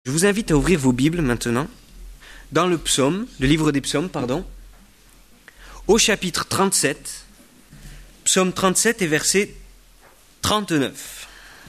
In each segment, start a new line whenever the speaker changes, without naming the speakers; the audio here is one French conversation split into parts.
Je vous invite à ouvrir vos Bibles maintenant, dans le livre des psaumes, au chapitre 37, psaume 37 et verset 39.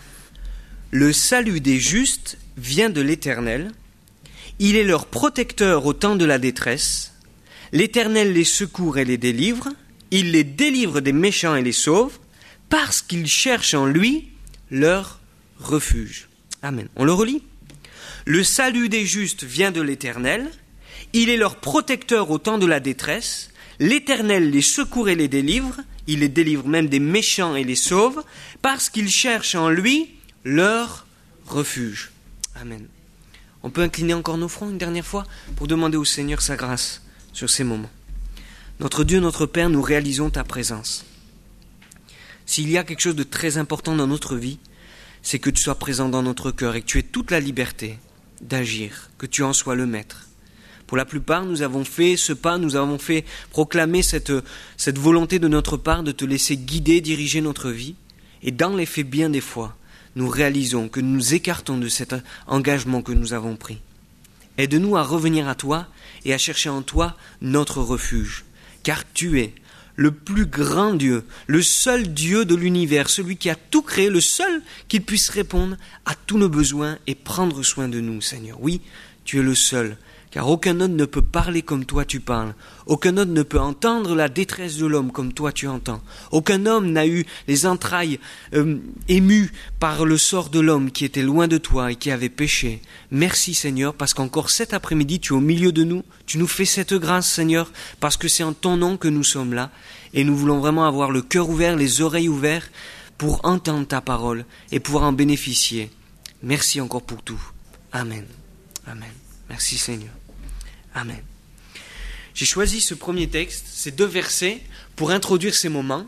Le salut des justes vient de l'Éternel, il est leur protecteur au temps de la détresse, l'Éternel les secourt et les délivre, il les délivre des méchants et les sauve, parce qu'ils cherchent en lui leur refuge. Amen. On le relit ? Le salut des justes vient de l'Éternel, il est leur protecteur au temps de la détresse, l'Éternel les secourt et les délivre, il les délivre même des méchants et les sauve, parce qu'ils cherchent en lui leur refuge. Amen. On peut incliner encore nos fronts une dernière fois pour demander au Seigneur sa grâce sur ces moments. Notre Dieu, notre Père, nous réalisons ta présence. S'il y a quelque chose de très important dans notre vie, c'est que tu sois présent dans notre cœur et que tu aies toute la liberté d'agir, que tu en sois le maître. Pour la plupart, nous avons fait ce pas, nous avons fait proclamer cette volonté de notre part de te laisser guider, diriger notre vie. Et dans les faits, bien des fois, nous réalisons que nous nous écartons de cet engagement que nous avons pris. Aide-nous à revenir à toi et à chercher en toi notre refuge, car tu es le plus grand Dieu, le seul Dieu de l'univers, celui qui a tout créé, le seul qui puisse répondre à tous nos besoins et prendre soin de nous, Seigneur. Oui, tu es le seul, car aucun autre ne peut parler comme toi tu parles. Aucun autre ne peut entendre la détresse de l'homme comme toi tu entends. Aucun homme n'a eu les entrailles émues par le sort de l'homme qui était loin de toi et qui avait péché. Merci Seigneur, parce qu'encore cet après-midi tu es au milieu de nous. Tu nous fais cette grâce Seigneur, parce que c'est en ton nom que nous sommes là. Et nous voulons vraiment avoir le cœur ouvert, les oreilles ouvertes pour entendre ta parole et pouvoir en bénéficier. Merci encore pour tout. Amen. Amen. Merci Seigneur. Amen. J'ai choisi ce premier texte, ces 2 versets, pour introduire ces moments.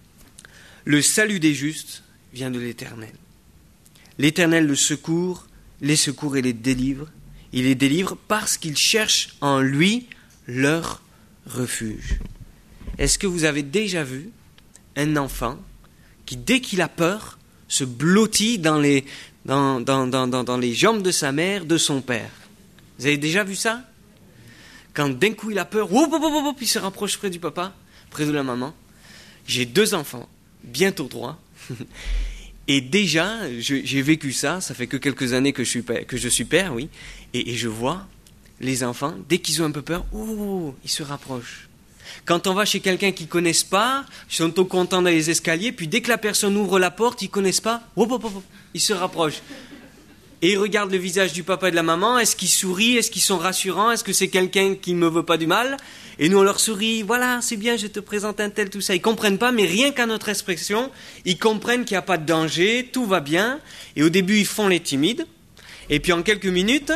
Le salut des justes vient de l'Éternel. L'Éternel les secourt et les délivre. Il les délivre parce qu'ils cherchent en lui leur refuge. Est-ce que vous avez déjà vu un enfant qui, dès qu'il a peur, se blottit dans les jambes de sa mère, de son père? Vous avez déjà vu ça? Quand d'un coup il a peur, il se rapproche près du papa, près de la maman. J'ai 2 enfants, bientôt 3. Et déjà, j'ai vécu ça fait que quelques années que je suis père, oui. Et je vois les enfants, dès qu'ils ont un peu peur, ils se rapprochent. Quand on va chez quelqu'un qu'ils ne connaissent pas, ils sont tout contents dans les escaliers, puis dès que la personne ouvre la porte, ils ne connaissent pas, ils se rapprochent. Et ils regardent le visage du papa et de la maman, est-ce qu'ils sourient, est-ce qu'ils sont rassurants, est-ce que c'est quelqu'un qui ne me veut pas du mal? Et nous on leur sourit, voilà, c'est bien, je te présente un tel, tout ça. Ils ne comprennent pas, mais rien qu'à notre expression, ils comprennent qu'il n'y a pas de danger, tout va bien. Et au début, ils font les timides. Et puis en quelques minutes,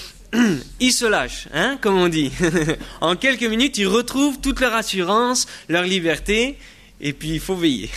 ils se lâchent, comme on dit. En quelques minutes, ils retrouvent toute leur assurance, leur liberté, et puis il faut veiller.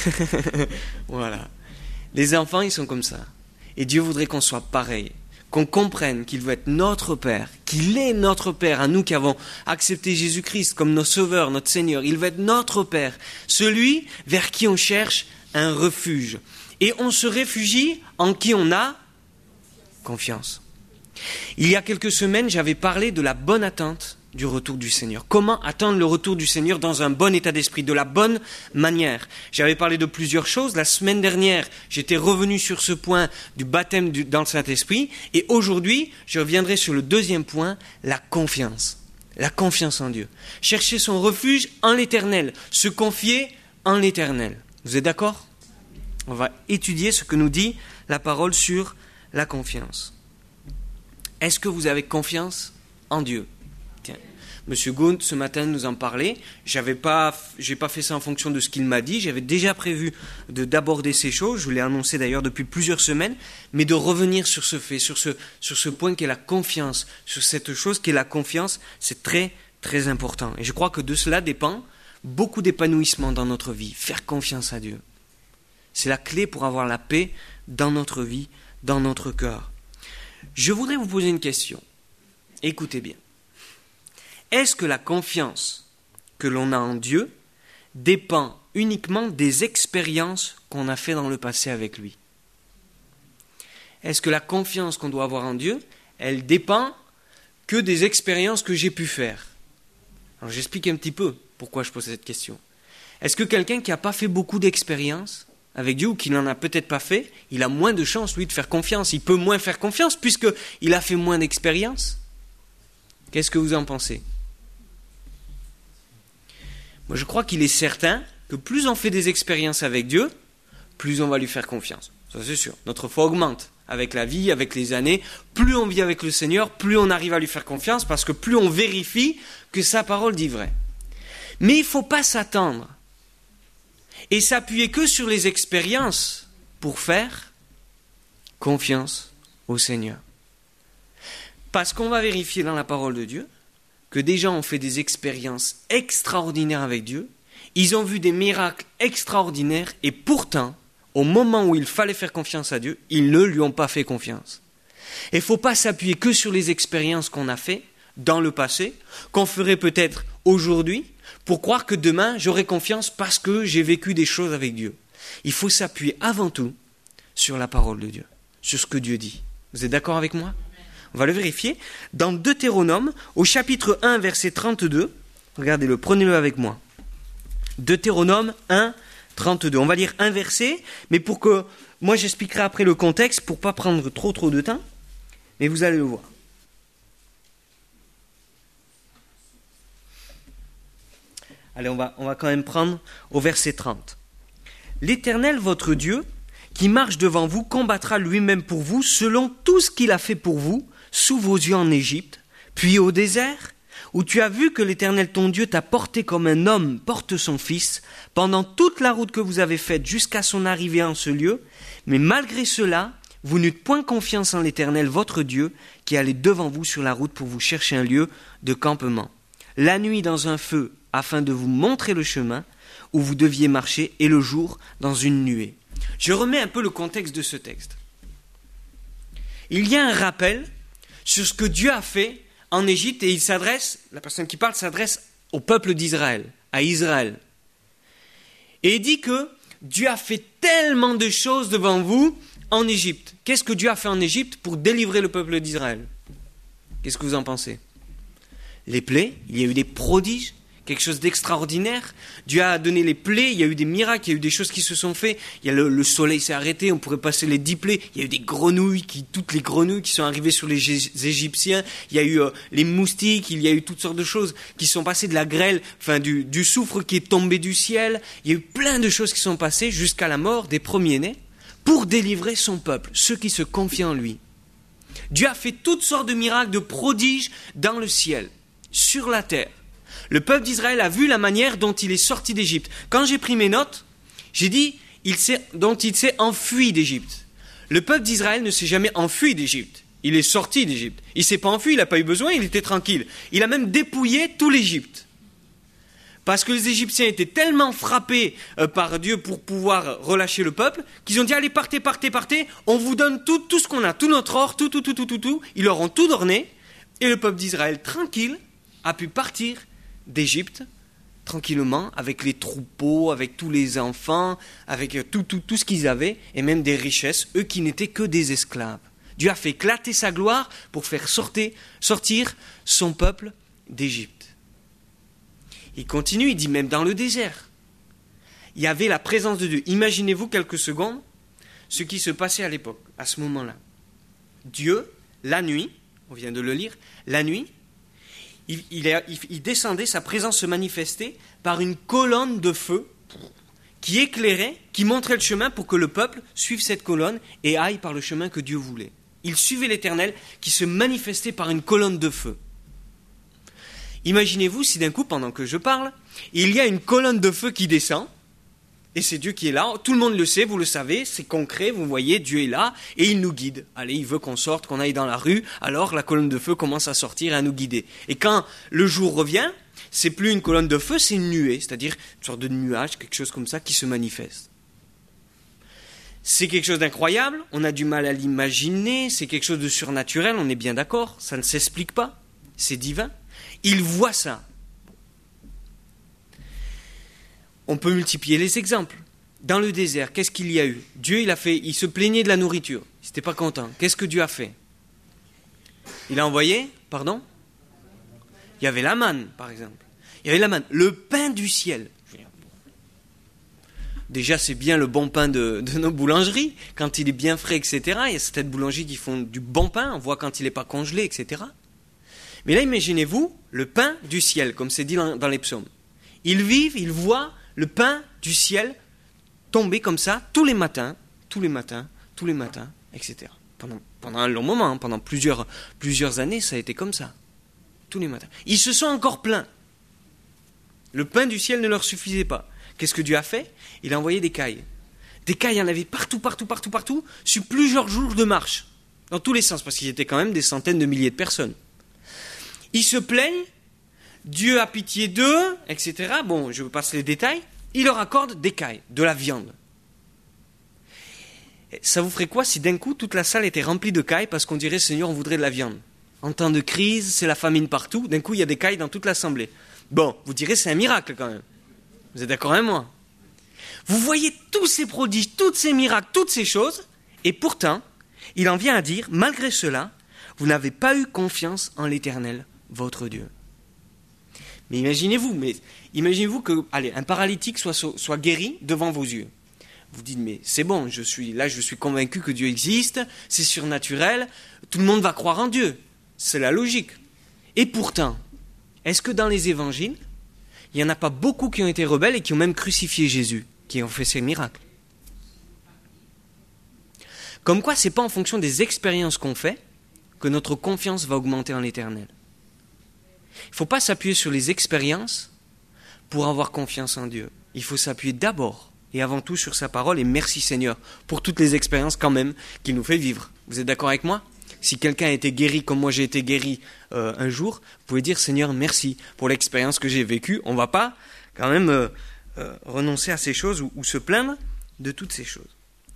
Voilà. Les enfants, ils sont comme ça. Et Dieu voudrait qu'on soit pareil, qu'on comprenne qu'il veut être notre Père, qu'il est notre Père, à nous qui avons accepté Jésus-Christ comme notre Sauveur, notre Seigneur. Il veut être notre Père, celui vers qui on cherche un refuge. Et on se réfugie en qui on a confiance. Il y a quelques semaines, j'avais parlé de la bonne attente du retour du Seigneur. Comment attendre le retour du Seigneur dans un bon état d'esprit, de la bonne manière. J'avais parlé de plusieurs choses. La semaine dernière, j'étais revenu sur ce point du baptême dans le Saint-Esprit. Et aujourd'hui, je reviendrai sur le 2e point, la confiance. La confiance en Dieu. Chercher son refuge en l'Éternel. Se confier en l'Éternel. Vous êtes d'accord? On va étudier ce que nous dit la parole sur la confiance. Est-ce que vous avez confiance en Dieu? Tiens, Monsieur Gaunt, ce matin, nous en parlait. J'ai pas fait ça en fonction de ce qu'il m'a dit. J'avais déjà prévu d'aborder ces choses. Je vous l'ai annoncé d'ailleurs depuis plusieurs semaines. Mais de revenir sur ce fait, sur ce point qu'est la confiance, sur cette chose qu'est la confiance, c'est très, très important. Et je crois que de cela dépend beaucoup d'épanouissement dans notre vie. Faire confiance à Dieu. C'est la clé pour avoir la paix dans notre vie, dans notre cœur. Je voudrais vous poser une question. Écoutez bien. Est-ce que la confiance que l'on a en Dieu dépend uniquement des expériences qu'on a faites dans le passé avec lui? Est-ce que la confiance qu'on doit avoir en Dieu, elle dépend que des expériences que j'ai pu faire. Alors j'explique un petit peu pourquoi je pose cette question. Est-ce que quelqu'un qui n'a pas fait beaucoup d'expériences avec Dieu ou qui n'en a peut-être pas fait, il a moins de chances, lui, de faire confiance. Il peut moins faire confiance puisqu'il a fait moins d'expériences. Qu'est-ce que vous en pensez? Moi, je crois qu'il est certain que plus on fait des expériences avec Dieu, plus on va lui faire confiance. Ça, c'est sûr. Notre foi augmente avec la vie, avec les années. Plus on vit avec le Seigneur, plus on arrive à lui faire confiance parce que plus on vérifie que sa parole dit vrai. Mais il ne faut pas s'attendre et s'appuyer que sur les expériences pour faire confiance au Seigneur. Parce qu'on va vérifier dans la parole de Dieu que des gens ont fait des expériences extraordinaires avec Dieu, ils ont vu des miracles extraordinaires et pourtant, au moment où il fallait faire confiance à Dieu, ils ne lui ont pas fait confiance. Et il ne faut pas s'appuyer que sur les expériences qu'on a faites dans le passé, qu'on ferait peut-être aujourd'hui, pour croire que demain, j'aurai confiance parce que j'ai vécu des choses avec Dieu. Il faut s'appuyer avant tout sur la parole de Dieu, sur ce que Dieu dit. Vous êtes d'accord avec moi? On va le vérifier. Dans Deutéronome, au chapitre 1, verset 32, regardez-le, prenez-le avec moi. Deutéronome 1, 32. On va lire un verset, mais pour que... Moi, j'expliquerai après le contexte pour ne pas prendre trop de temps, mais vous allez le voir. Allez, on va quand même prendre au verset 30. L'Éternel, votre Dieu, qui marche devant vous, combattra lui-même pour vous, selon tout ce qu'il a fait pour vous, sous vos yeux en Égypte, puis au désert, où tu as vu que l'Éternel ton Dieu t'a porté comme un homme porte son fils, pendant toute la route que vous avez faite jusqu'à son arrivée en ce lieu, mais malgré cela, vous n'eûtes point confiance en l'Éternel votre Dieu, qui allait devant vous sur la route pour vous chercher un lieu de campement. La nuit dans un feu, afin de vous montrer le chemin où vous deviez marcher, et le jour dans une nuée. Je remets un peu le contexte de ce texte. Il y a un rappel sur ce que Dieu a fait en Égypte, et la personne qui parle s'adresse au peuple d'Israël, à Israël. Et il dit que Dieu a fait tellement de choses devant vous en Égypte. Qu'est-ce que Dieu a fait en Égypte pour délivrer le peuple d'Israël? Qu'est-ce que vous en pensez? Les plaies, il y a eu des prodiges, quelque chose d'extraordinaire. Dieu a donné les plaies, il y a eu des miracles, il y a eu des choses qui se sont faites. Il y a le soleil s'est arrêté, on pourrait passer les 10 plaies. Il y a eu des grenouilles, toutes les grenouilles qui sont arrivées sur les Égyptiens. Il y a eu les moustiques, il y a eu toutes sortes de choses qui sont passées, de la grêle, du soufre qui est tombé du ciel. Il y a eu plein de choses qui sont passées jusqu'à la mort des premiers-nés pour délivrer son peuple, ceux qui se confient en lui. Dieu a fait toutes sortes de miracles, de prodiges dans le ciel, sur la terre. Le peuple d'Israël a vu la manière dont il est sorti d'Égypte. Quand j'ai pris mes notes, j'ai dit dont il s'est enfui d'Égypte. Le peuple d'Israël ne s'est jamais enfui d'Égypte. Il est sorti d'Égypte. Il ne s'est pas enfui, il n'a pas eu besoin, il était tranquille. Il a même dépouillé tout l'Égypte. Parce que les Égyptiens étaient tellement frappés par Dieu pour pouvoir relâcher le peuple, qu'ils ont dit, allez, partez, on vous donne tout ce qu'on a, tout notre or, tout. Ils leur ont tout donné, et le peuple d'Israël, tranquille, a pu partir d'Égypte, tranquillement, avec les troupeaux, avec tous les enfants, avec tout ce qu'ils avaient, et même des richesses, eux qui n'étaient que des esclaves. Dieu a fait éclater sa gloire pour faire sortir son peuple d'Égypte. Il continue, il dit même dans le désert, il y avait la présence de Dieu. Imaginez-vous quelques secondes ce qui se passait à l'époque, à ce moment-là. Dieu, la nuit, on vient de le lire, la nuit, il descendait, sa présence se manifestait par une colonne de feu qui éclairait, qui montrait le chemin pour que le peuple suive cette colonne et aille par le chemin que Dieu voulait. Il suivait l'Éternel qui se manifestait par une colonne de feu. Imaginez-vous si d'un coup, pendant que je parle, il y a une colonne de feu qui descend, et c'est Dieu qui est là, tout le monde le sait, vous le savez, c'est concret, vous voyez, Dieu est là, et il nous guide. Allez, il veut qu'on sorte, qu'on aille dans la rue, alors la colonne de feu commence à sortir et à nous guider. Et quand le jour revient, c'est plus une colonne de feu, c'est une nuée, c'est-à-dire une sorte de nuage, quelque chose comme ça qui se manifeste. C'est quelque chose d'incroyable, on a du mal à l'imaginer, c'est quelque chose de surnaturel, on est bien d'accord, ça ne s'explique pas, c'est divin. Il voit ça. On peut multiplier les exemples. Dans le désert, qu'est-ce qu'il y a eu? Dieu, il se plaignait de la nourriture. Il n'était pas content. Qu'est-ce que Dieu a fait? Il a envoyé, pardon? Il y avait la manne, par exemple. Il y avait la manne, le pain du ciel. Déjà, c'est bien le bon pain de nos boulangeries, quand il est bien frais, etc. Il y a certaines boulangeries qui font du bon pain, on voit quand il n'est pas congelé, etc. Mais là, imaginez-vous le pain du ciel, comme c'est dit dans les psaumes. Ils vivent, ils voient le pain du ciel tomber comme ça tous les matins, etc. Pendant un long moment, pendant plusieurs années, ça a été comme ça. Tous les matins. Ils se sont encore plaints. Le pain du ciel ne leur suffisait pas. Qu'est-ce que Dieu a fait? Il a envoyé des cailles. Des cailles, il y en avait partout, sur plusieurs jours de marche. Dans tous les sens, parce qu'ils étaient quand même des centaines de milliers de personnes. Ils se plaignent, Dieu a pitié d'eux, etc. Bon, je vous passe les détails. Il leur accorde des cailles, de la viande. Ça vous ferait quoi si d'un coup, toute la salle était remplie de cailles parce qu'on dirait, Seigneur, on voudrait de la viande? En temps de crise, c'est la famine partout, d'un coup, il y a des cailles dans toute l'assemblée. Bon, vous direz, c'est un miracle quand même. Vous êtes d'accord avec moi? Vous voyez tous ces prodiges, tous ces miracles, toutes ces choses, et pourtant, il en vient à dire, malgré cela, vous n'avez pas eu confiance en l'Éternel, votre Dieu. Mais imaginez-vous que, un paralytique soit guéri devant vos yeux. Vous dites, mais c'est bon, je suis convaincu que Dieu existe, c'est surnaturel, tout le monde va croire en Dieu. C'est la logique. Et pourtant, est-ce que dans les évangiles, il n'y en a pas beaucoup qui ont été rebelles et qui ont même crucifié Jésus, qui ont fait ces miracles? Comme quoi, ce n'est pas en fonction des expériences qu'on fait que notre confiance va augmenter en l'Éternel. Il ne faut pas s'appuyer sur les expériences pour avoir confiance en Dieu. Il faut s'appuyer d'abord et avant tout sur sa parole, et merci Seigneur pour toutes les expériences quand même qu'il nous fait vivre. Vous êtes d'accord avec moi? Si quelqu'un a été guéri comme moi j'ai été guéri un jour, vous pouvez dire Seigneur merci pour l'expérience que j'ai vécue. On ne va pas quand même renoncer à ces choses ou se plaindre de toutes ces choses.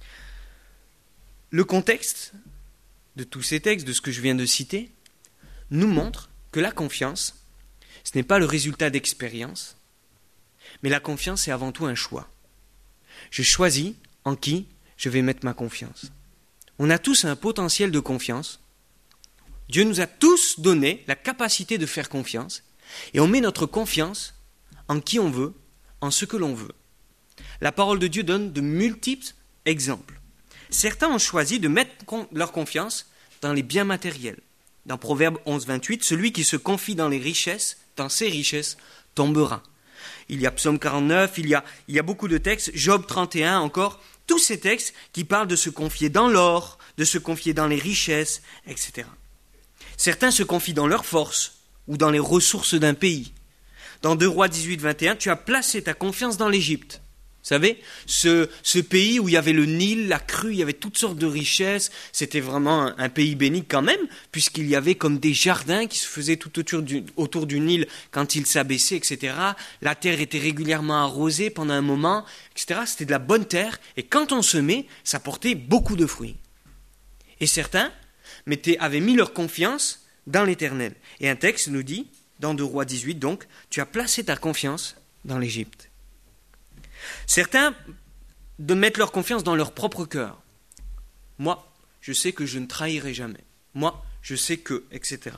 Le contexte de tous ces textes, de ce que je viens de citer, nous montre que la confiance, ce n'est pas le résultat d'expérience, mais la confiance c'est avant tout un choix. Je choisis en qui je vais mettre ma confiance. On a tous un potentiel de confiance. Dieu nous a tous donné la capacité de faire confiance. Et on met notre confiance en qui on veut, en ce que l'on veut. La parole de Dieu donne de multiples exemples. Certains ont choisi de mettre leur confiance dans les biens matériels. Dans Proverbe 11, 28, celui qui se confie dans les richesses, dans ses richesses, tombera. Il y a Psaume 49, il y a beaucoup de textes, Job 31 encore, tous ces textes qui parlent de se confier dans l'or, de se confier dans les richesses, etc. Certains se confient dans leur force ou dans les ressources d'un pays. Dans 2 Rois 18, 21, tu as placé ta confiance dans l'Égypte. Vous savez, ce pays où il y avait le Nil, la crue, il y avait toutes sortes de richesses, c'était vraiment un pays béni quand même, puisqu'il y avait comme des jardins qui se faisaient tout autour du Nil quand il s'abaissait, etc. La terre était régulièrement arrosée pendant un moment, etc. C'était de la bonne terre, et quand on semait, ça portait beaucoup de fruits. Et certains avaient mis leur confiance dans l'Éternel. Et un texte nous dit, dans 2 Rois 18 donc, tu as placé ta confiance dans l'Égypte. Certains de mettre leur confiance dans leur propre cœur. Moi, je sais que je ne trahirai jamais. Moi, je sais que, etc.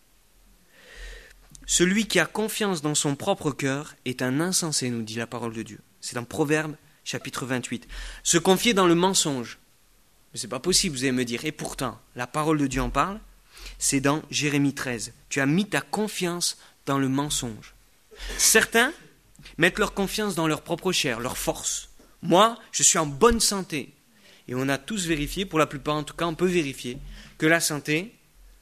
Celui qui a confiance dans son propre cœur est un insensé, nous dit la parole de Dieu. C'est dans Proverbe, chapitre 28. Se confier dans le mensonge. Mais c'est pas possible, vous allez me dire. Et pourtant, la parole de Dieu en parle. C'est dans Jérémie 13. Tu as mis ta confiance dans le mensonge. Certains mettent leur confiance dans leur propre chair, leur force. Moi, je suis en bonne santé. Et on a tous vérifié, pour la plupart en tout cas, on peut vérifier que la santé,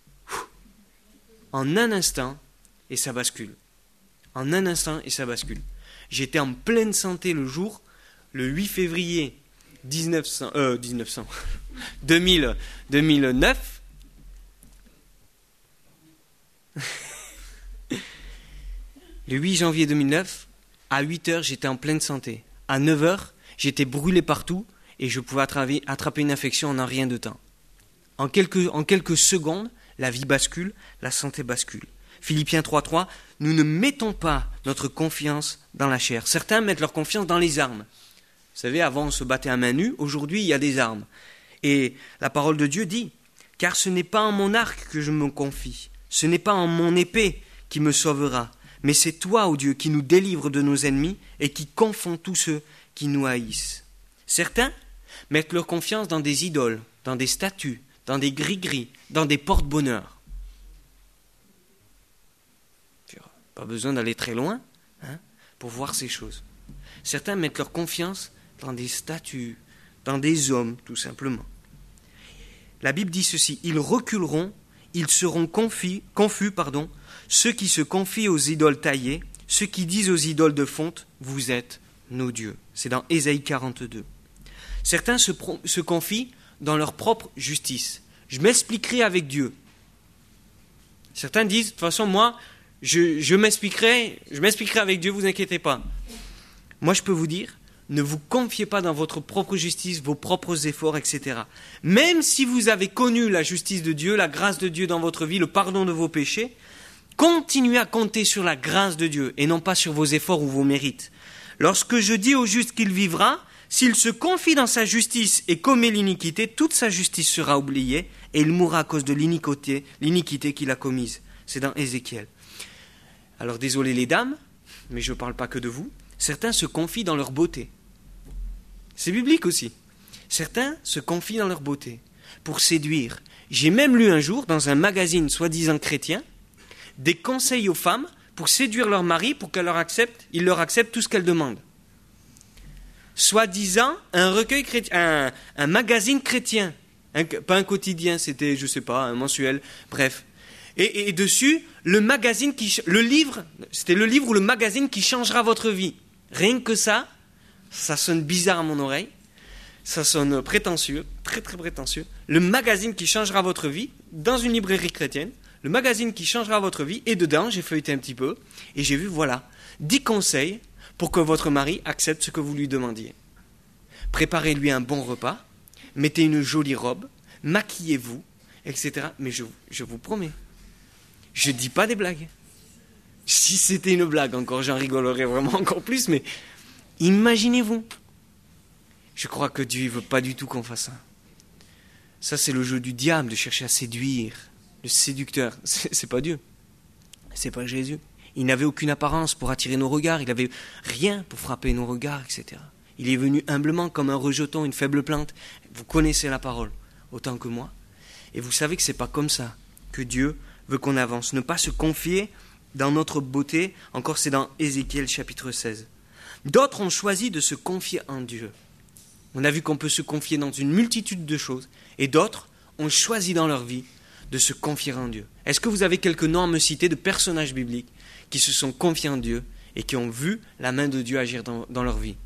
en un instant, et ça bascule. En un instant, et ça bascule. J'étais en pleine santé le 8 février 2009. Le 8 janvier 2009, à 8h, j'étais en pleine santé. À 9h, j'étais brûlé partout et je pouvais attraper une infection en un rien de temps. En quelques secondes, la vie bascule, la santé bascule. Philippiens 3.3, nous ne mettons pas notre confiance dans la chair. Certains mettent leur confiance dans les armes. Vous savez, avant on se battait à main nue, aujourd'hui il y a des armes. Et la parole de Dieu dit, Car ce n'est pas en mon arc que je me confie, ce n'est pas en mon épée qui me sauvera, mais c'est toi, ô Dieu, qui nous délivre de nos ennemis et qui confond tous ceux qui nous haïssent. Certains mettent leur confiance dans des idoles, dans des statues, dans des gris-gris, dans des porte-bonheur. Pas besoin d'aller très loin pour voir ces choses. Certains mettent leur confiance dans des statues, dans des hommes, tout simplement. La Bible dit ceci, ils reculeront, ils seront confus, ceux qui se confient aux idoles taillées, ceux qui disent aux idoles de fonte, vous êtes nos dieux. C'est dans Ésaïe 42. Certains se confient dans leur propre justice. Je m'expliquerai avec Dieu. Certains disent, de toute façon, moi, je m'expliquerai avec Dieu, vous inquiétez pas. Moi, je peux vous dire, ne vous confiez pas dans votre propre justice, vos propres efforts, etc. Même si vous avez connu la justice de Dieu, la grâce de Dieu dans votre vie, le pardon de vos péchés, continuez à compter sur la grâce de Dieu et non pas sur vos efforts ou vos mérites. Lorsque je dis au juste qu'il vivra, s'il se confie dans sa justice et commet l'iniquité, toute sa justice sera oubliée et il mourra à cause de l'iniquité qu'il a commise. C'est dans Ézéchiel. Alors désolé les dames, mais je ne parle pas que de vous. Certains se confient dans leur beauté. C'est biblique aussi. Certains se confient dans leur beauté pour séduire. J'ai même lu un jour dans un magazine soi-disant chrétien des conseils aux femmes pour séduire leur mari pour qu'ils leur acceptent tout ce qu'elles demandent. Soi-disant un recueil chrétien, un magazine chrétien, pas un quotidien, c'était je sais pas un mensuel, bref. Et dessus c'était le livre ou le magazine qui changera votre vie. Rien que ça sonne bizarre à mon oreille, ça sonne prétentieux, très très prétentieux. Le magazine qui changera votre vie, dans une librairie chrétienne, le magazine qui changera votre vie, et dedans, j'ai feuilleté un petit peu, et j'ai vu, 10 conseils pour que votre mari accepte ce que vous lui demandiez. Préparez-lui un bon repas, mettez une jolie robe, maquillez-vous, etc. Mais je vous promets, je ne dis pas des blagues. Si c'était une blague encore, j'en rigolerais vraiment encore plus, mais imaginez-vous. Je crois que Dieu ne veut pas du tout qu'on fasse ça. Ça, c'est le jeu du diable, de chercher à séduire. Le séducteur, c'est pas Dieu. C'est pas Jésus. Il n'avait aucune apparence pour attirer nos regards. Il n'avait rien pour frapper nos regards, etc. Il est venu humblement comme un rejeton, une faible plante. Vous connaissez la parole autant que moi. Et vous savez que ce n'est pas comme ça que Dieu veut qu'on avance. Ne pas se confier dans notre beauté. Encore, c'est dans Ézéchiel chapitre 16. D'autres ont choisi de se confier en Dieu. On a vu qu'on peut se confier dans une multitude de choses. Et d'autres ont choisi dans leur vie de se confier en Dieu. Est-ce que vous avez quelques noms à me citer de personnages bibliques qui se sont confiés en Dieu et qui ont vu la main de Dieu agir dans leur vie?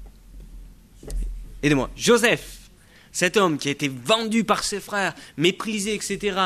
Aidez-moi. Joseph, cet homme qui a été vendu par ses frères, méprisé, etc.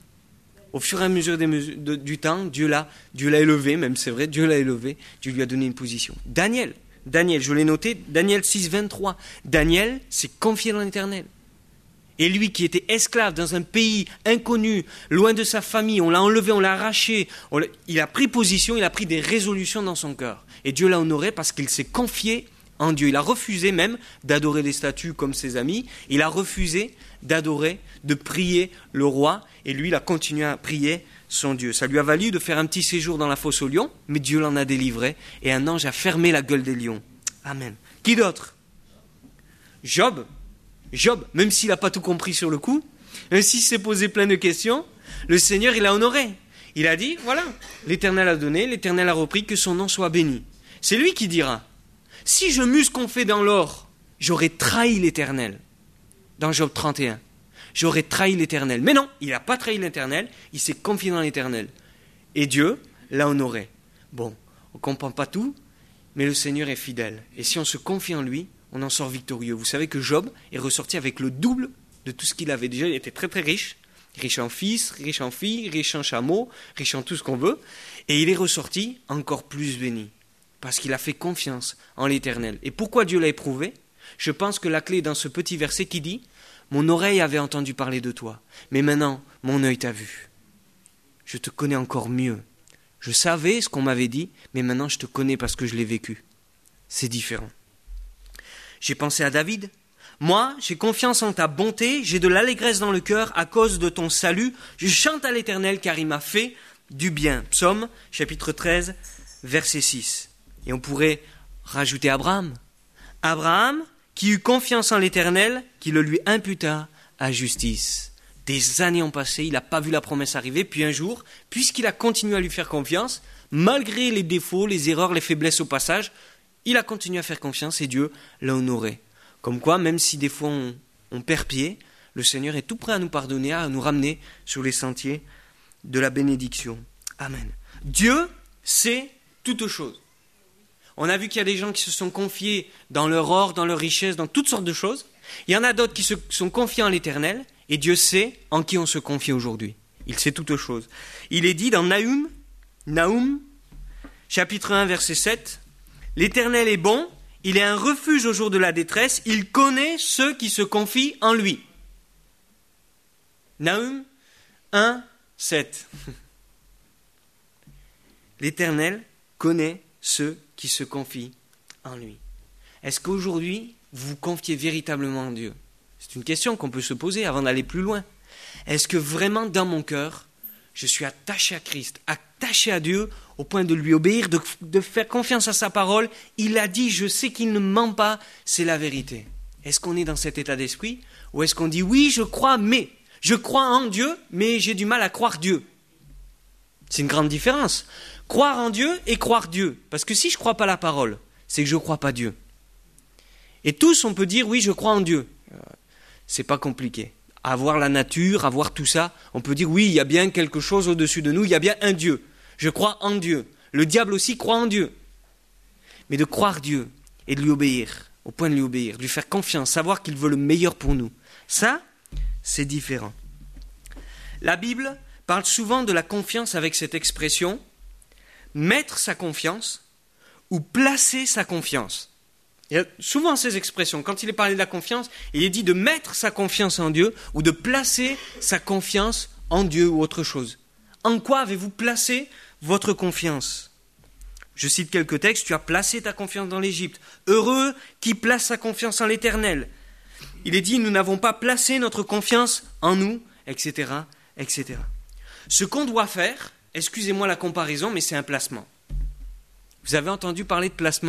Au fur et à mesure du temps, Dieu l'a élevé, même c'est vrai, Dieu l'a élevé, Dieu lui a donné une position. Daniel, je l'ai noté, Daniel 6, 23. Daniel s'est confié dans l'Éternel. Et lui qui était esclave dans un pays inconnu, loin de sa famille, on l'a enlevé, on l'a arraché, il a pris position, il a pris des résolutions dans son cœur. Et Dieu l'a honoré parce qu'il s'est confié en Dieu. Il a refusé même d'adorer des statues comme ses amis, il a refusé d'adorer, de prier le roi, et lui il a continué à prier son Dieu. Ça lui a valu de faire un petit séjour dans la fosse aux lions, mais Dieu l'en a délivré, et un ange a fermé la gueule des lions. Amen. Qui d'autre? Job, même s'il n'a pas tout compris sur le coup, même s'il s'est posé plein de questions, le Seigneur, il a honoré. Il a dit, voilà, l'Éternel a donné, l'Éternel a repris, que son nom soit béni. C'est lui qui dira, si je m'eusse confié dans l'or, j'aurais trahi l'Éternel. Dans Job 31, j'aurais trahi l'Éternel. Mais non, il n'a pas trahi l'Éternel, il s'est confié dans l'Éternel. Et Dieu l'a honoré. Bon, on ne comprend pas tout, mais le Seigneur est fidèle. Et si on se confie en lui, on en sort victorieux. Vous savez que Job est ressorti avec le double de tout ce qu'il avait. Déjà, il était très très riche. Riche en fils, riche en filles, riche en chameaux, riche en tout ce qu'on veut. Et il est ressorti encore plus béni. Parce qu'il a fait confiance en l'Éternel. Et pourquoi Dieu l'a éprouvé? Je pense que la clé est dans ce petit verset qui dit « Mon oreille avait entendu parler de toi, mais maintenant mon œil t'a vu. Je te connais encore mieux. Je savais ce qu'on m'avait dit, mais maintenant je te connais parce que je l'ai vécu. » C'est différent. J'ai pensé à David. Moi, j'ai confiance en ta bonté, j'ai de l'allégresse dans le cœur à cause de ton salut. Je chante à l'Éternel car il m'a fait du bien. Psaume, chapitre 13, verset 6. Et on pourrait rajouter Abraham. Abraham, qui eut confiance en l'Éternel, qui le lui imputa à justice. Des années ont passé, il n'a pas vu la promesse arriver, puis un jour, puisqu'il a continué à lui faire confiance, malgré les défauts, les erreurs, les faiblesses au passage, il a continué à faire confiance et Dieu l'a honoré. Comme quoi, même si des fois on perd pied, le Seigneur est tout prêt à nous pardonner, à nous ramener sur les sentiers de la bénédiction. Amen. Dieu sait toutes choses. On a vu qu'il y a des gens qui se sont confiés dans leur or, dans leur richesse, dans toutes sortes de choses. Il y en a d'autres qui se sont confiés en l'Éternel, et Dieu sait en qui on se confie aujourd'hui. Il sait toutes choses. Il est dit dans Naoum, chapitre 1, verset 7, « L'Éternel est bon, il est un refuge au jour de la détresse, il connaît ceux qui se confient en lui. » Naoum 1, 7. L'Éternel connaît ceux qui se confient en lui. Est-ce qu'aujourd'hui, vous vous confiez véritablement en Dieu ? C'est une question qu'on peut se poser avant d'aller plus loin. Est-ce que vraiment dans mon cœur, je suis attaché à Christ, attaché à Dieu, au point de lui obéir, de faire confiance à sa parole ? Il a dit, je sais qu'il ne ment pas, c'est la vérité. Est-ce qu'on est dans cet état d'esprit ? Ou est-ce qu'on dit, oui, je crois en Dieu, mais j'ai du mal à croire Dieu ? C'est une grande différence. Croire en Dieu et croire Dieu. Parce que si je ne crois pas la parole, c'est que je ne crois pas Dieu. Et tous, on peut dire, oui, je crois en Dieu. C'est pas compliqué. Avoir la nature, avoir tout ça, on peut dire, oui, il y a bien quelque chose au-dessus de nous, il y a bien un Dieu. Je crois en Dieu. Le diable aussi croit en Dieu. Mais de croire Dieu et de lui obéir, au point de lui obéir, de lui faire confiance, savoir qu'il veut le meilleur pour nous, ça, c'est différent. La Bible parle souvent de la confiance avec cette expression, mettre sa confiance ou placer sa confiance. Il y a souvent ces expressions. Quand il est parlé de la confiance, il est dit de mettre sa confiance en Dieu ou de placer sa confiance en Dieu ou autre chose. En quoi avez-vous placé votre confiance ? Je cite quelques textes. Tu as placé ta confiance dans l'Égypte. Heureux qui place sa confiance en l'Éternel. Il est dit, nous n'avons pas placé notre confiance en nous, etc., etc. Ce qu'on doit faire, excusez-moi la comparaison, mais c'est un placement. Vous avez entendu parler de placement ?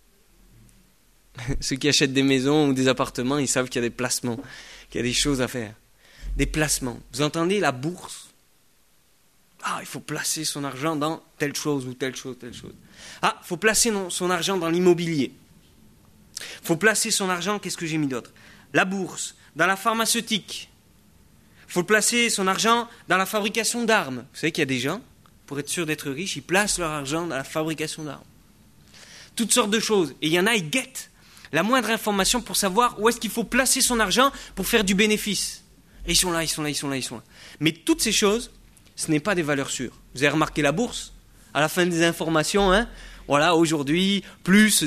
Ceux qui achètent des maisons ou des appartements, ils savent qu'il y a des placements, qu'il y a des choses à faire. Des placements. Vous entendez la bourse ? Ah, il faut placer son argent dans telle chose ou telle chose, telle chose. Ah, il faut placer son argent dans l'immobilier. Il faut placer son argent, qu'est-ce que j'ai mis d'autre ? La bourse, dans la pharmaceutique. Il faut placer son argent dans la fabrication d'armes. Vous savez qu'il y a des gens, pour être sûr d'être riches, ils placent leur argent dans la fabrication d'armes. Toutes sortes de choses. Et il y en a, ils guettent la moindre information pour savoir où est-ce qu'il faut placer son argent pour faire du bénéfice. Et ils sont là. Mais toutes ces choses, ce n'est pas des valeurs sûres. Vous avez remarqué la bourse ? À la fin des informations, voilà, aujourd'hui, plus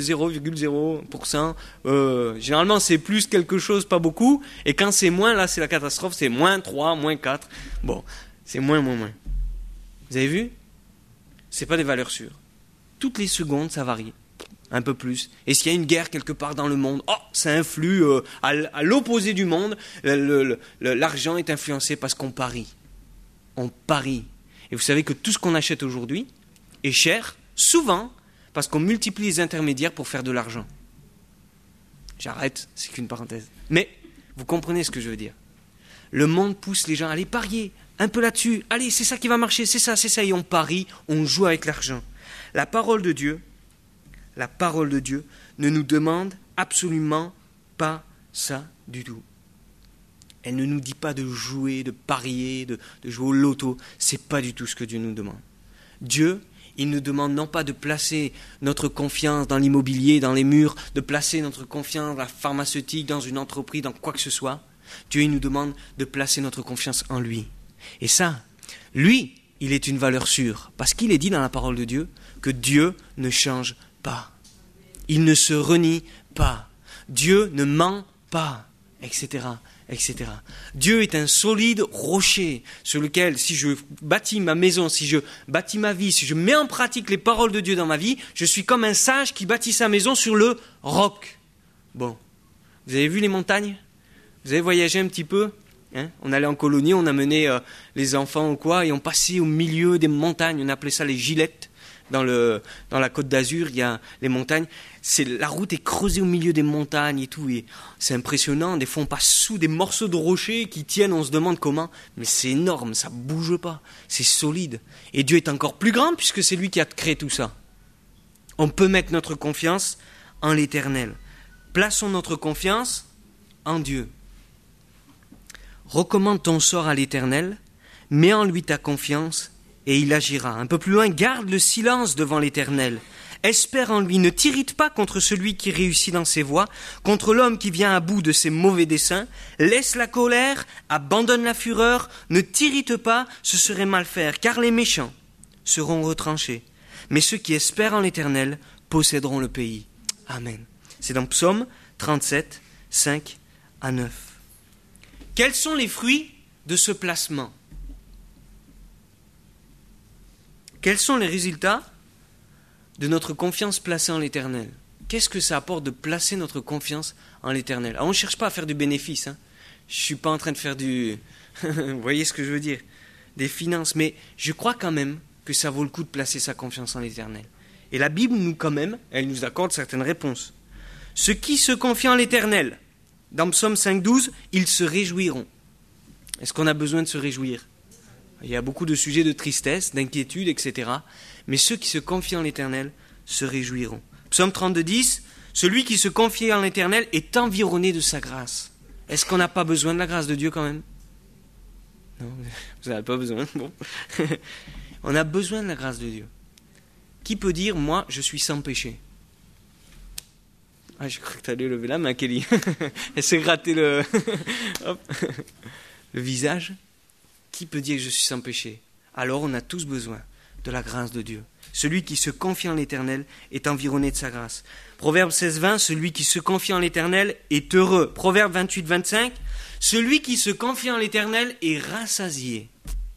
0,0%. Généralement, c'est plus quelque chose, pas beaucoup. Et quand c'est moins, là, c'est la catastrophe. C'est moins 3, moins 4. Bon, c'est moins. Vous avez vu ? Ce n'est pas des valeurs sûres. Toutes les secondes, ça varie. Un peu plus. Et s'il y a une guerre quelque part dans le monde, ça influe à l'opposé du monde. L'argent est influencé parce qu'on parie. On parie. Et vous savez que tout ce qu'on achète aujourd'hui est cher, souvent, parce qu'on multiplie les intermédiaires pour faire de l'argent. J'arrête, c'est qu'une parenthèse. Mais vous comprenez ce que je veux dire. Le monde pousse les gens à aller parier un peu là-dessus. Allez, c'est ça qui va marcher, c'est ça. Et on parie, on joue avec l'argent. La parole de Dieu ne nous demande absolument pas ça du tout. Elle ne nous dit pas de jouer, de parier, de jouer au loto. C'est pas du tout ce que Dieu nous demande. Dieu, il nous demande non pas de placer notre confiance dans l'immobilier, dans les murs, de placer notre confiance dans la pharmaceutique, dans une entreprise, dans quoi que ce soit. Dieu, il nous demande de placer notre confiance en lui. Et ça, lui, il est une valeur sûre. Parce qu'il est dit dans la parole de Dieu que Dieu ne change pas. Il ne se renie pas. Dieu ne ment pas, etc., etc. Dieu est un solide rocher sur lequel, si je bâtis ma maison, si je bâtis ma vie, si je mets en pratique les paroles de Dieu dans ma vie, je suis comme un sage qui bâtit sa maison sur le roc. Bon, Vous avez vu les montagnes? Vous avez voyagé un petit peu? On allait en colonie, on amenait les enfants ou quoi, et on passait au milieu des montagnes. On appelait ça les gilettes. Dans la Côte d'Azur, il y a les montagnes. La route est creusée au milieu des montagnes et tout. Et c'est impressionnant. Des fois, on passe sous des morceaux de rochers qui tiennent. On se demande comment. Mais c'est énorme, ça ne bouge pas. C'est solide. Et Dieu est encore plus grand puisque c'est lui qui a créé tout ça. On peut mettre notre confiance en l'Éternel. Plaçons notre confiance en Dieu. Recommande ton sort à l'Éternel. Mets en lui ta confiance et il agira. Un peu plus loin, garde le silence devant l'Éternel. Espère en lui, ne t'irrite pas contre celui qui réussit dans ses voies, contre l'homme qui vient à bout de ses mauvais desseins. Laisse la colère, abandonne la fureur, ne t'irrite pas, ce serait mal faire, car les méchants seront retranchés. Mais ceux qui espèrent en l'Éternel posséderont le pays. Amen. C'est dans Psaume 37, 5 à 9. Quels sont les fruits de ce placement? Quels sont les résultats de notre confiance placée en l'Éternel? Qu'est-ce que ça apporte de placer notre confiance en l'Éternel? Alors, on ne cherche pas à faire du bénéfice. Je ne suis pas en train de faire du... Vous voyez ce que je veux dire? Des finances. Mais je crois quand même que ça vaut le coup de placer sa confiance en l'Éternel. Et la Bible, elle nous accorde certaines réponses. Ceux qui se confient en l'Éternel, dans Psaume 5,12, ils se réjouiront. Est-ce qu'on a besoin de se réjouir? Il y a beaucoup de sujets de tristesse, d'inquiétude, etc. Mais ceux qui se confient en l'Éternel se réjouiront. Psaume 32,10, celui qui se confie en l'Éternel est environné de sa grâce. Est-ce qu'on n'a pas besoin de la grâce de Dieu quand même? Non, vous n'avez pas besoin. Bon. On a besoin de la grâce de Dieu. Qui peut dire, moi, je suis sans péché? Ah, j'ai cru que tu allais lever la main, Kelly. Elle s'est grattée le visage. Qui peut dire que je suis sans péché? Alors on a tous besoin de la grâce de Dieu. Celui qui se confie en l'Éternel est environné de sa grâce. Proverbe 16,20, celui qui se confie en l'Éternel est heureux. Proverbe 28,25, celui qui se confie en l'Éternel est rassasié.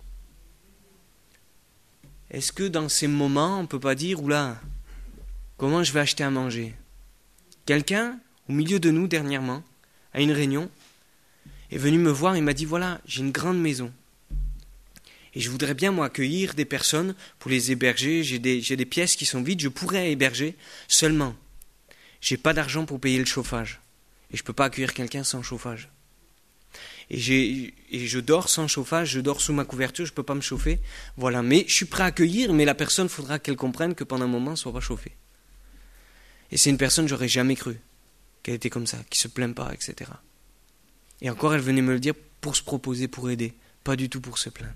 Est-ce que dans ces moments, on ne peut pas dire, oula, comment je vais acheter à manger? Quelqu'un, au milieu de nous dernièrement, à une réunion, est venu me voir et m'a dit, voilà, j'ai une grande maison. Et je voudrais bien, moi, accueillir des personnes pour les héberger. J'ai des pièces qui sont vides, je pourrais héberger. Seulement, je n'ai pas d'argent pour payer le chauffage. Et je ne peux pas accueillir quelqu'un sans chauffage. Et je dors sans chauffage, je dors sous ma couverture, je ne peux pas me chauffer. Voilà, mais je suis prêt à accueillir, mais la personne, il faudra qu'elle comprenne que pendant un moment, elle ne soit pas chauffée. Et c'est une personne, j'aurais jamais cru qu'elle était comme ça, qui ne se plaint pas, etc. Et encore, elle venait me le dire pour se proposer, pour aider, pas du tout pour se plaindre.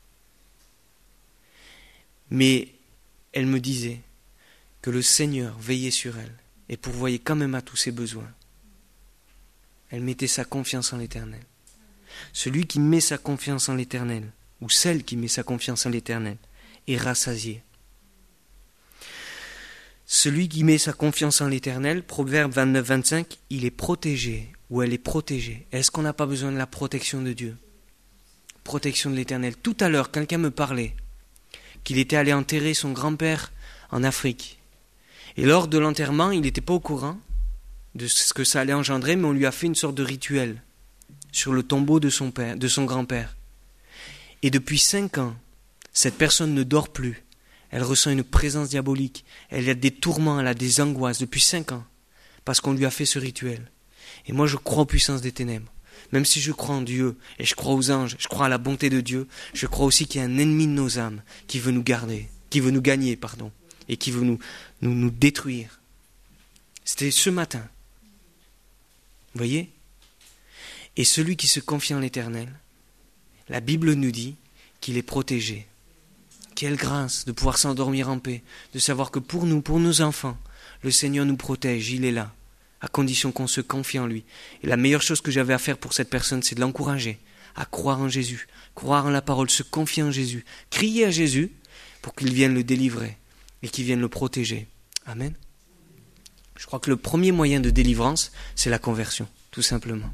Mais elle me disait que le Seigneur veillait sur elle et pourvoyait quand même à tous ses besoins. Elle mettait sa confiance en l'Éternel. Celui qui met sa confiance en l'Éternel, ou celle qui met sa confiance en l'Éternel, est rassasié. Celui qui met sa confiance en l'Éternel, Proverbe 29, 25, il est protégé, ou elle est protégée. Est-ce qu'on n'a pas besoin de la protection de Dieu? Protection de l'Éternel. Tout à l'heure, quelqu'un me parlait qu'il était allé enterrer son grand-père en Afrique. Et lors de l'enterrement, il n'était pas au courant de ce que ça allait engendrer, mais on lui a fait une sorte de rituel sur le tombeau de son grand-père. Et depuis 5 ans, cette personne ne dort plus. Elle ressent une présence diabolique. Elle a des tourments, elle a des angoisses depuis 5 ans, parce qu'on lui a fait ce rituel. Et moi, je crois aux puissances des ténèbres. Même si je crois en Dieu, et je crois aux anges, je crois à la bonté de Dieu, je crois aussi qu'il y a un ennemi de nos âmes qui veut nous gagner, et qui veut nous détruire. C'était ce matin. Vous voyez? Et celui qui se confie en l'Éternel, la Bible nous dit qu'il est protégé. Quelle grâce de pouvoir s'endormir en paix, de savoir que pour nous, pour nos enfants, le Seigneur nous protège, il est là, à condition qu'on se confie en lui. Et la meilleure chose que j'avais à faire pour cette personne, c'est de l'encourager à croire en Jésus, croire en la parole, se confier en Jésus, crier à Jésus pour qu'il vienne le délivrer et qu'il vienne le protéger. Amen. Je crois que le premier moyen de délivrance, c'est la conversion, tout simplement.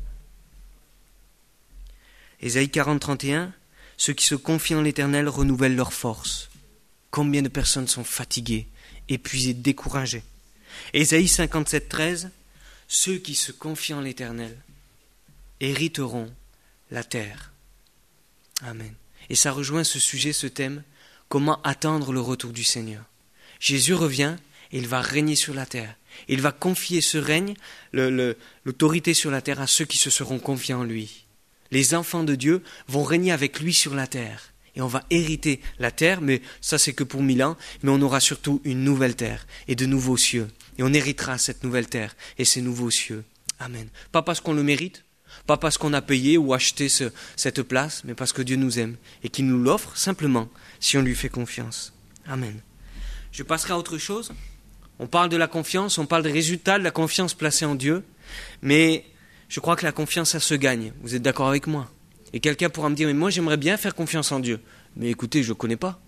Ésaïe 40, 31, ceux qui se confient en l'Éternel renouvellent leur force. Combien de personnes sont fatiguées, épuisées, découragées. Ésaïe 57, 13, ceux qui se confient en l'Éternel hériteront la terre. Amen. Et ça rejoint ce sujet, ce thème, comment attendre le retour du Seigneur. Jésus revient et il va régner sur la terre. Il va confier ce règne, l'autorité sur la terre à ceux qui se seront confiés en lui. Les enfants de Dieu vont régner avec lui sur la terre. Et on va hériter la terre, mais ça c'est que pour 1000 ans, mais on aura surtout une nouvelle terre et de nouveaux cieux. Et on héritera cette nouvelle terre et ces nouveaux cieux. Amen. Pas parce qu'on le mérite, pas parce qu'on a payé ou acheté cette place, mais parce que Dieu nous aime et qu'il nous l'offre simplement si on lui fait confiance. Amen. Je passerai à autre chose. On parle de la confiance, on parle des résultats de la confiance placée en Dieu, mais je crois que la confiance, ça se gagne. Vous êtes d'accord avec moi? Et quelqu'un pourra me dire, mais moi j'aimerais bien faire confiance en Dieu. Mais écoutez, je ne connais pas.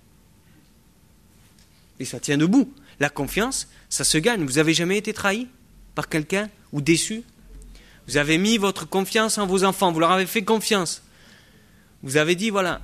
Et ça tient debout. La confiance, ça se gagne. Vous avez jamais été trahi par quelqu'un ou déçu? Vous avez mis votre confiance en vos enfants, vous leur avez fait confiance. Vous avez dit, voilà,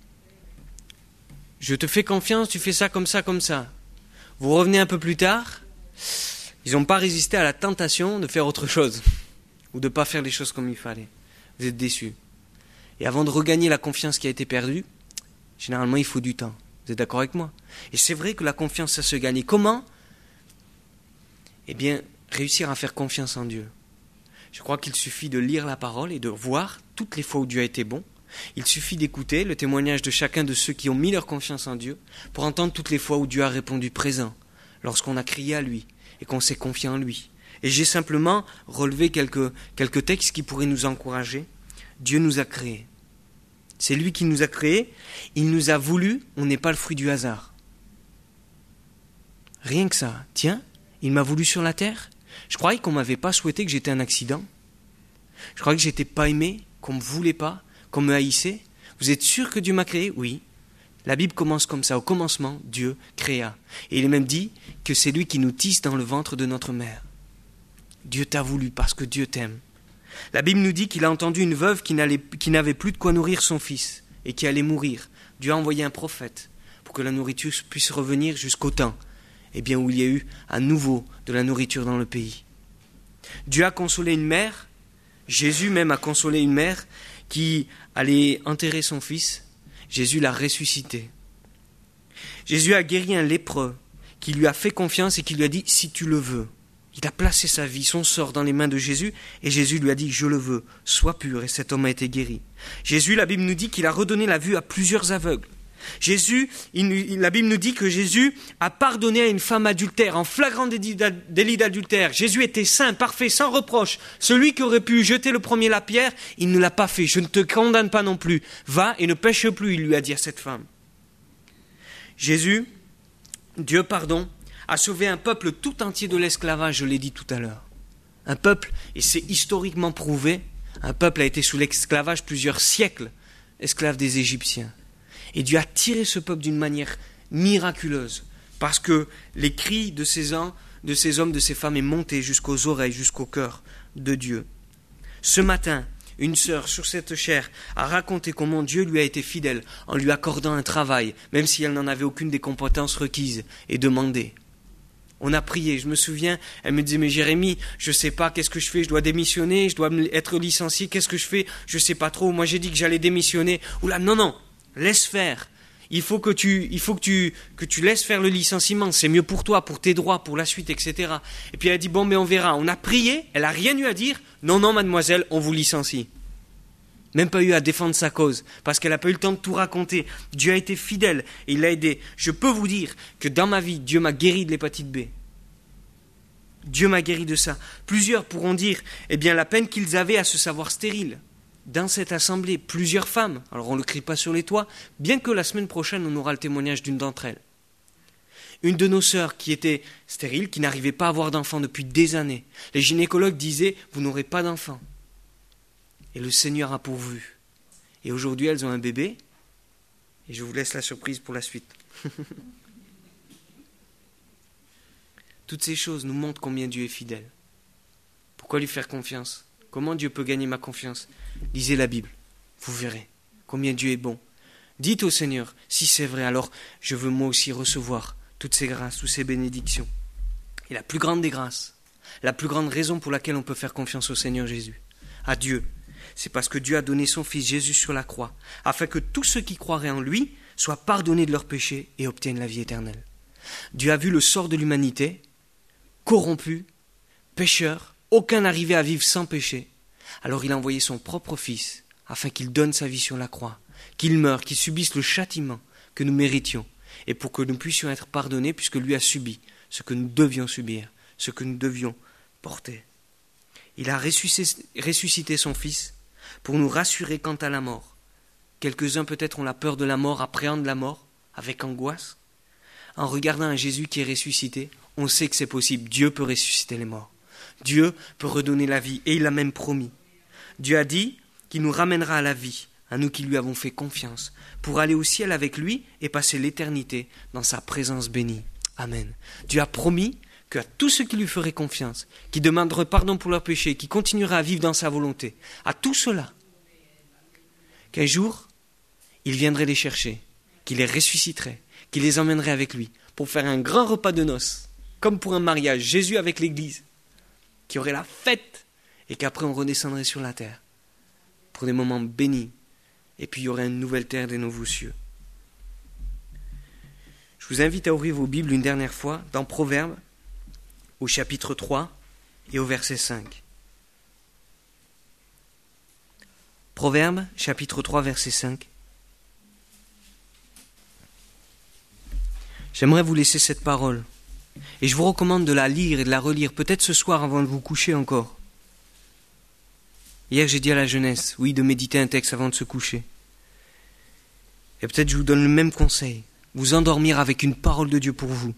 je te fais confiance, tu fais ça, comme ça, comme ça. Vous revenez un peu plus tard, ils n'ont pas résisté à la tentation de faire autre chose, ou de ne pas faire les choses comme il fallait. Vous êtes déçus. Et avant de regagner la confiance qui a été perdue, généralement il faut du temps. Vous êtes d'accord avec moi? Et c'est vrai que la confiance, ça se gagne. Et comment? Eh bien, réussir à faire confiance en Dieu. Je crois qu'il suffit de lire la parole et de voir toutes les fois où Dieu a été bon. Il suffit d'écouter le témoignage de chacun de ceux qui ont mis leur confiance en Dieu pour entendre toutes les fois où Dieu a répondu présent, lorsqu'on a crié à lui et qu'on s'est confié en lui. Et j'ai simplement relevé quelques textes qui pourraient nous encourager. Dieu nous a créés. C'est lui qui nous a créés. Il nous a voulu. On n'est pas le fruit du hasard. Rien que ça. Tiens, il m'a voulu sur la terre. Je croyais qu'on ne m'avait pas souhaité que j'étais un accident. Je croyais que je n'étais pas aimé, qu'on ne me voulait pas, qu'on me haïssait. Vous êtes sûr que Dieu m'a créé? Oui. La Bible commence comme ça. Au commencement, Dieu créa. Et il est même dit que c'est lui qui nous tisse dans le ventre de notre mère. Dieu t'a voulu parce que Dieu t'aime. La Bible nous dit qu'il a entendu une veuve qui n'avait plus de quoi nourrir son fils et qui allait mourir. Dieu a envoyé un prophète pour que la nourriture puisse revenir jusqu'au temps où il y a eu à nouveau de la nourriture dans le pays. Dieu a consolé une mère, Jésus même a consolé une mère qui allait enterrer son fils. Jésus l'a ressuscité. Jésus a guéri un lépreux qui lui a fait confiance et qui lui a dit « si tu le veux ». Il a placé sa vie, son sort dans les mains de Jésus et Jésus lui a dit « je le veux, sois pur » et cet homme a été guéri. Jésus, la Bible nous dit qu'il a redonné la vue à plusieurs aveugles. Jésus, la Bible nous dit que Jésus a pardonné à une femme adultère, en flagrant délit d'adultère. Jésus était saint, parfait, sans reproche. Celui qui aurait pu jeter le premier la pierre, il ne l'a pas fait. Je ne te condamne pas non plus. Va et ne pêche plus, il lui a dit à cette femme. Jésus, Dieu, a sauvé un peuple tout entier de l'esclavage, je l'ai dit tout à l'heure. Un peuple, et c'est historiquement prouvé, un peuple a été sous l'esclavage plusieurs siècles, esclave des Égyptiens. Et Dieu a tiré ce peuple d'une manière miraculeuse, parce que les cris de ces hommes, de ces femmes est monté jusqu'aux oreilles, jusqu'au cœur de Dieu. Ce matin, une sœur sur cette chaire a raconté comment Dieu lui a été fidèle en lui accordant un travail, même si elle n'en avait aucune des compétences requises et demandées. On a prié, je me souviens, elle me disait « mais Jérémie, je ne sais pas, qu'est-ce que je fais? Je dois démissionner, je dois être licencié, qu'est-ce que je fais? Je ne sais pas trop, moi j'ai dit que j'allais démissionner. » Oula, non, laisse faire. Il faut que tu laisses faire le licenciement, c'est mieux pour toi, pour tes droits, pour la suite, etc. Et puis elle a dit « bon, mais on verra. » On a prié, elle n'a rien eu à dire. « Non, mademoiselle, on vous licencie. » Même pas eu à défendre sa cause, parce qu'elle n'a pas eu le temps de tout raconter. Dieu a été fidèle et il l'a aidé. Je peux vous dire que dans ma vie, Dieu m'a guéri de l'hépatite B. Dieu m'a guéri de ça. Plusieurs pourront dire, la peine qu'ils avaient à se savoir stériles. Dans cette assemblée, plusieurs femmes, alors on ne le crie pas sur les toits, bien que la semaine prochaine, on aura le témoignage d'une d'entre elles. Une de nos sœurs qui était stérile, qui n'arrivait pas à avoir d'enfant depuis des années. Les gynécologues disaient, vous n'aurez pas d'enfant. Et le Seigneur a pourvu. Et aujourd'hui, elles ont un bébé. Et je vous laisse la surprise pour la suite. Toutes ces choses nous montrent combien Dieu est fidèle. Pourquoi lui faire confiance? Comment Dieu peut gagner ma confiance? Lisez la Bible. Vous verrez combien Dieu est bon. Dites au Seigneur, si c'est vrai, alors je veux moi aussi recevoir toutes ces grâces, toutes ces bénédictions. Et la plus grande des grâces, La plus grande raison pour laquelle on peut faire confiance au Seigneur Jésus, à Dieu, c'est parce que Dieu a donné son Fils Jésus sur la croix, afin que tous ceux qui croiraient en lui soient pardonnés de leurs péchés et obtiennent la vie éternelle. Dieu a vu le sort de l'humanité, corrompu, pécheur, aucun n'arrivait à vivre sans péché. Alors il a envoyé son propre Fils, afin qu'il donne sa vie sur la croix, qu'il meure, qu'il subisse le châtiment que nous méritions, et pour que nous puissions être pardonnés, puisque lui a subi ce que nous devions subir, ce que nous devions porter. Il a ressuscité son Fils pour nous rassurer quant à la mort. Quelques-uns peut-être ont la peur de la mort, appréhendent la mort avec angoisse. En regardant un Jésus qui est ressuscité, on sait que c'est possible. Dieu peut ressusciter les morts. Dieu peut redonner la vie, et il l'a même promis. Dieu a dit qu'il nous ramènera à la vie, à nous qui lui avons fait confiance, pour aller au ciel avec lui et passer l'éternité dans sa présence bénie. Amen. Dieu a promis qu'à tous ceux qui lui feraient confiance, qui demanderaient pardon pour leurs péchés, qui continueraient à vivre dans sa volonté, à tout cela, qu'un jour, il viendrait les chercher, qu'il les ressusciterait, qu'il les emmènerait avec lui, pour faire un grand repas de noces, comme pour un mariage, Jésus avec l'Église, qui aurait la fête, et qu'après on redescendrait sur la terre, pour des moments bénis, et puis il y aurait une nouvelle terre des nouveaux cieux. Je vous invite à ouvrir vos Bibles une dernière fois, dans Proverbes, au chapitre 3 et au verset 5. Proverbes, chapitre 3, verset 5. J'aimerais vous laisser cette parole. Et je vous recommande de la lire et de la relire, peut-être ce soir avant de vous coucher encore. Hier, j'ai dit à la jeunesse, oui, de méditer un texte avant de se coucher. Et peut-être je vous donne le même conseil, vous endormir avec une parole de Dieu pour vous.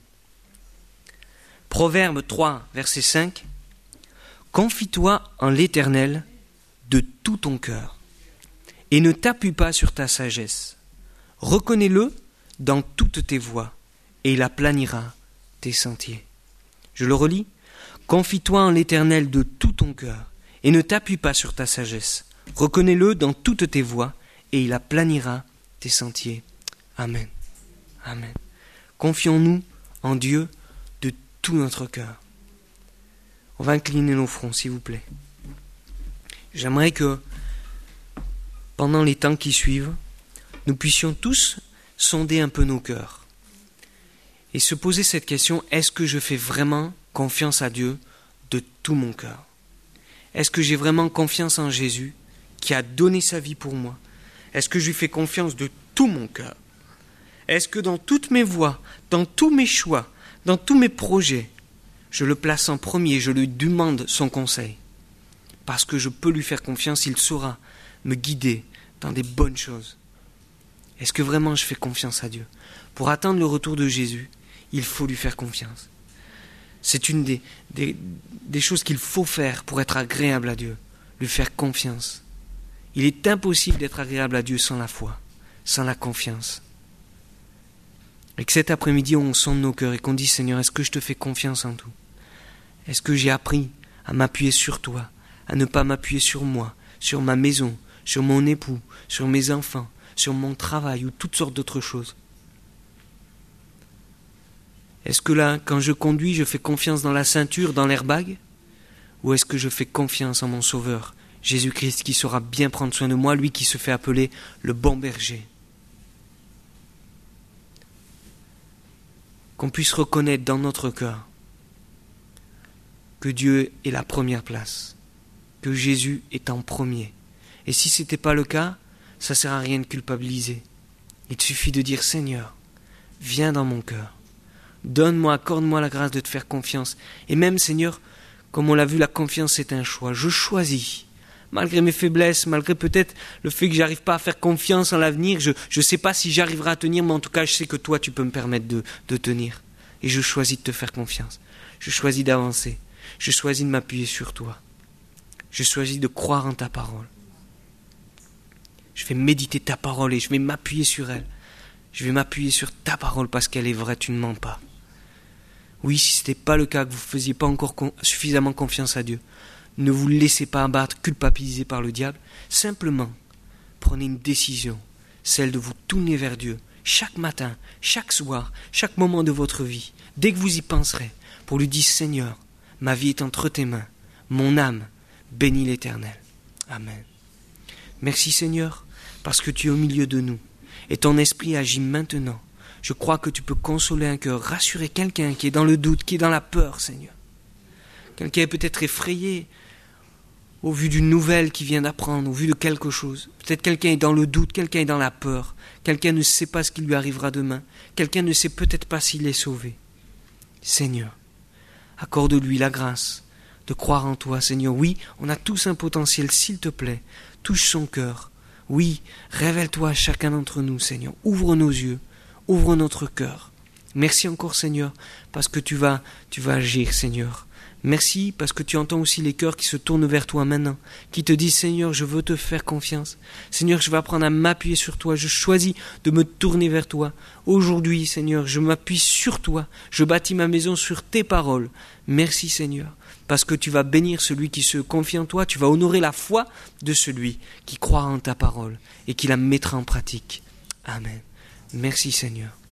Proverbe 3, verset 5. Confie-toi en l'Éternel de tout ton cœur, et ne t'appuie pas sur ta sagesse. Reconnais-le dans toutes tes voies, et il aplanira tes sentiers. Je le relis. Confie-toi en l'Éternel de tout ton cœur, et ne t'appuie pas sur ta sagesse. Reconnais-le dans toutes tes voies, et il aplanira tes sentiers. Amen. Amen. Confions-nous en Dieu de tout notre cœur. On va incliner nos fronts, s'il vous plaît. J'aimerais que, pendant les temps qui suivent, nous puissions tous sonder un peu nos cœurs et se poser cette question, est-ce que je fais vraiment confiance à Dieu de tout mon cœur? Est-ce que j'ai vraiment confiance en Jésus qui a donné sa vie pour moi? Est-ce que je lui fais confiance de tout mon cœur? Est-ce que dans toutes mes voies, dans tous mes choix, dans tous mes projets, je le place en premier, je lui demande son conseil? Parce que je peux lui faire confiance, il saura me guider dans des bonnes choses. Est-ce que vraiment je fais confiance à Dieu? Pour attendre le retour de Jésus, il faut lui faire confiance. C'est une des choses qu'il faut faire pour être agréable à Dieu, lui faire confiance. Il est impossible d'être agréable à Dieu sans la foi, sans la confiance. Et que cet après-midi, on sonde nos cœurs et qu'on dise, Seigneur, est-ce que je te fais confiance en tout? Est-ce que j'ai appris à m'appuyer sur toi, à ne pas m'appuyer sur moi, sur ma maison, sur mon époux, sur mes enfants, sur mon travail ou toutes sortes d'autres choses? Est-ce que là, quand je conduis, je fais confiance dans la ceinture, dans l'airbag? Ou est-ce que je fais confiance en mon Sauveur, Jésus-Christ, qui saura bien prendre soin de moi, lui qui se fait appeler le bon berger? Qu'on puisse reconnaître dans notre cœur que Dieu est la première place, que Jésus est en premier. Et si ce n'était pas le cas, ça ne sert à rien de culpabiliser. Il suffit de dire, Seigneur, viens dans mon cœur. Donne-moi, accorde-moi la grâce de te faire confiance. Et même, Seigneur, comme on l'a vu, la confiance c'est un choix. Je choisis. Malgré mes faiblesses, malgré peut-être le fait que j'arrive pas à faire confiance en l'avenir, je ne sais pas si j'arriverai à tenir, mais en tout cas, je sais que toi, tu peux me permettre de tenir. Et je choisis de te faire confiance. Je choisis d'avancer. Je choisis de m'appuyer sur toi. Je choisis de croire en ta parole. Je vais méditer ta parole et je vais m'appuyer sur elle. Je vais m'appuyer sur ta parole parce qu'elle est vraie, tu ne mens pas. Oui, si ce n'était pas le cas, que vous ne faisiez pas encore suffisamment confiance à Dieu, ne vous laissez pas abattre, culpabiliser par le diable. Simplement, prenez une décision, celle de vous tourner vers Dieu, chaque matin, chaque soir, chaque moment de votre vie, dès que vous y penserez, pour lui dire, Seigneur, Ma vie est entre tes mains. Mon âme bénit l'Éternel. Amen. Merci Seigneur, parce que tu es au milieu de nous. Et ton esprit agit maintenant. Je crois que tu peux consoler un cœur, rassurer quelqu'un qui est dans le doute, qui est dans la peur, Seigneur. Quelqu'un est peut-être effrayé au vu d'une nouvelle qu'il vient d'apprendre, au vu de quelque chose. Peut-être quelqu'un est dans le doute, quelqu'un est dans la peur. Quelqu'un ne sait pas ce qui lui arrivera demain. Quelqu'un ne sait peut-être pas s'il est sauvé. Seigneur, accorde-lui la grâce de croire en toi, Seigneur. Oui, on a tous un potentiel, s'il te plaît. Touche son cœur. Oui, révèle-toi à chacun d'entre nous, Seigneur. Ouvre nos yeux, ouvre notre cœur. Merci encore, Seigneur, parce que tu vas agir, Seigneur. Merci parce que tu entends aussi les cœurs qui se tournent vers toi maintenant, qui te disent, Seigneur, je veux te faire confiance. Seigneur, je vais apprendre à m'appuyer sur toi. Je choisis de me tourner vers toi. Aujourd'hui, Seigneur, je m'appuie sur toi. Je bâtis ma maison sur tes paroles. Merci, Seigneur, parce que tu vas bénir celui qui se confie en toi. Tu vas honorer la foi de celui qui croira en ta parole et qui la mettra en pratique. Amen. Merci, Seigneur.